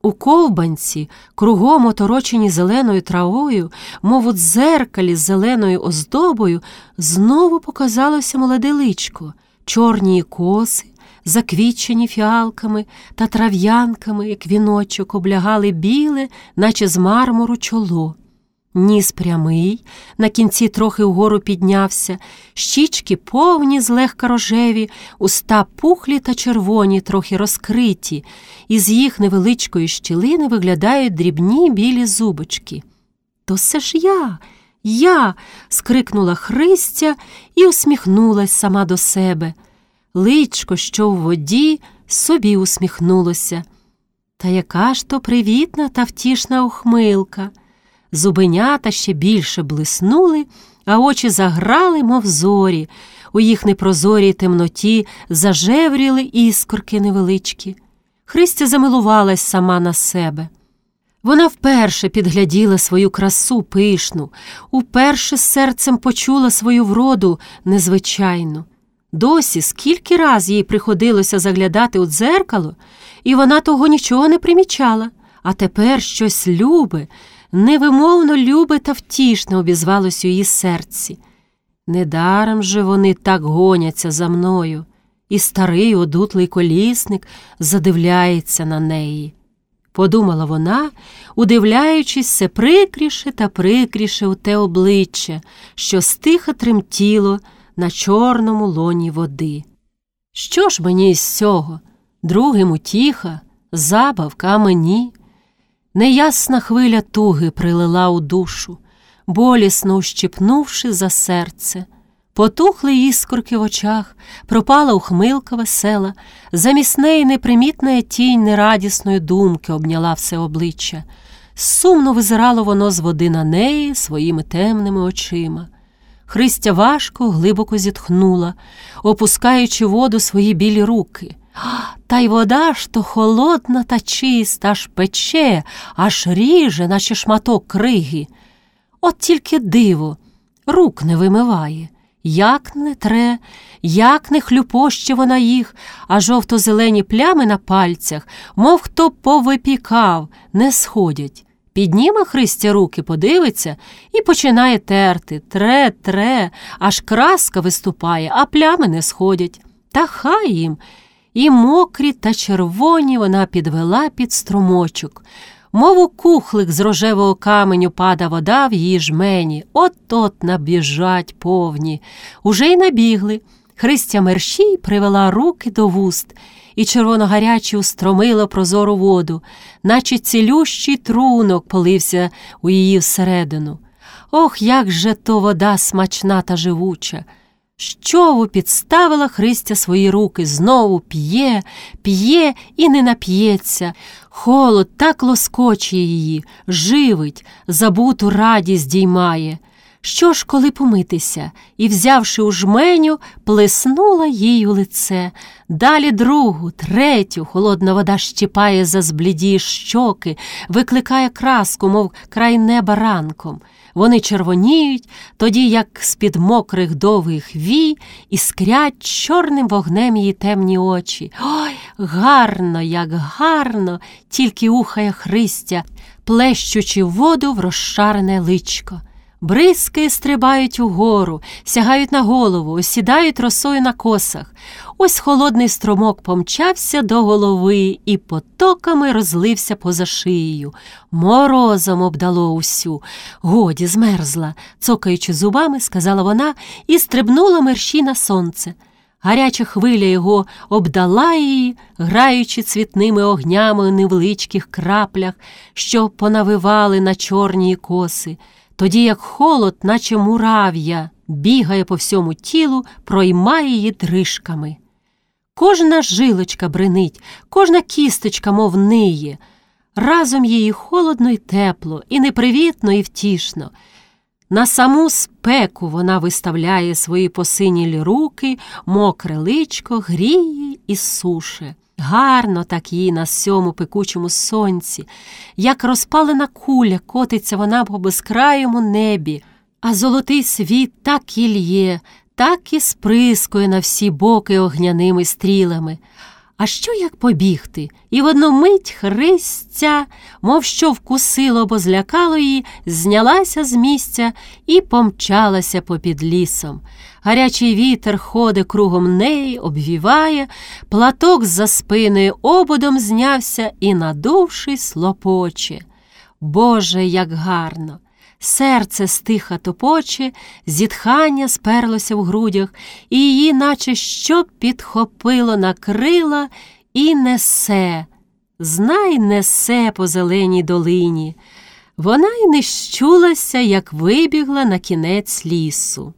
У ковбанці, кругом оторочені зеленою травою, мов у дзеркалі з зеленою оздобою, знову показалося молоде личко, чорні коси, заквітчені фіалками та трав'янками, як віночок, облягали біле, наче з мармуру, чоло. Ніс прямий, на кінці трохи вгору піднявся, щічки повні, злегка рожеві, уста пухлі та червоні, трохи розкриті, і з їх невеличкої щілини виглядають дрібні білі зубочки. «То це ж я!» – скрикнула Христя і усміхнулась сама до себе. Личко, що в воді, собі усміхнулося. Та яка ж то привітна та втішна ухмилка! Зубенята ще більше блиснули, а очі заграли, мов зорі. У їх непрозорій темноті зажевріли іскорки невеличкі. Христя замилувалась сама на себе. Вона вперше підгляділа свою красу пишну, уперше серцем почула свою вроду незвичайну. Досі скільки раз їй приходилося заглядати у дзеркало, і вона того нічого не примічала, а тепер щось любе, невимовно любе та втішне обізвалось у її серці. Недаром же вони так гоняться за мною, і старий одутлий колісник задивляється на неї. Подумала вона, удивляючись все прикріше та прикріше у те обличчя, що стиха тремтіло на чорному лоні води. Що ж мені із цього? Другим утіха, забавка, а мені? Неясна хвиля туги прилила у душу, болісно ущипнувши за серце. Потухли іскорки в очах, пропала ухмилка весела, замість неї непримітна тінь нерадісної думки обняла все обличчя. Сумно визирало воно з води на неї своїми темними очима. Христя важко, глибоко зітхнула, опускаючи в воду свої білі руки. Та й вода ж то холодна та чиста, аж пече, аж ріже, наче шматок криги. От тільки диво, рук не вимиває. Як не тре, як не хлюпоще вона їх, а жовто-зелені плями на пальцях, мов хто повипікав, не сходять. Підніме Христя руки, подивиться і починає терти. Тре, аж краска виступає, а плями не сходять. Та хай їм. І мокрі та червоні вона підвела під струмочок. Мов у кухлик з рожевого каменю пада вода в її жмені. От-от набіжать повні. Уже й набігли. Христя мерщій привела руки до вуст, і червоно-гаряче устромила прозору воду, наче цілющий трунок полився у її всередину. Ох, як же то вода смачна та живуча! Щову підставила Христя свої руки, знову п'є і не нап'ється. Холод так лоскоче її, живить, забуту радість діймає. Що ж, коли помитися? І, взявши у жменю, плеснула їй у лице. Далі другу, третю, холодна вода щіпає за збліді щоки, викликає краску, мов край неба ранком. Вони червоніють, тоді як з-під мокрих довгих вій іскрять чорним вогнем її темні очі. Ой, гарно, як гарно, тільки ухає Христя, плещучи воду в розшарене личко. Бризки стрибають угору, сягають на голову, осідають росою на косах. Ось холодний струмок помчався до голови і потоками розлився поза шиєю. Морозом обдало усю. Годі, змерзла, цокаючи зубами, сказала вона і стрибнула мерщій на сонце. Гаряча хвиля його обдала її, граючи цвітними огнями у невеличких краплях, що понавивали на чорні коси. Тоді як холод, наче мурав'я, бігає по всьому тілу, проймає її дрижками. Кожна жилочка бринить, кожна кісточка мов ниє. Разом їй холодно й тепло, і непривітно, і втішно. На саму спеку вона виставляє свої посинілі руки, мокре личко, гріє і суше. Гарно так їй на сьому пекучому сонці, як розпалена куля котиться вона по безкрайому небі, а золотий світ так і лє, так і сприскує на всі боки огняними стрілами. А що як побігти? І в одну мить Христя, мов що вкусило або злякало її, знялася з місця і помчалася попід лісом. Гарячий вітер ходить кругом неї, обвіває, платок з-за спиною ободом знявся і, надувшись, лопоче. Боже, як гарно! Серце стиха топоче, зітхання сперлося в грудях, і її наче що підхопило на крила і несе, знай несе по зеленій долині. Вона й не щулася, як вибігла на кінець лісу.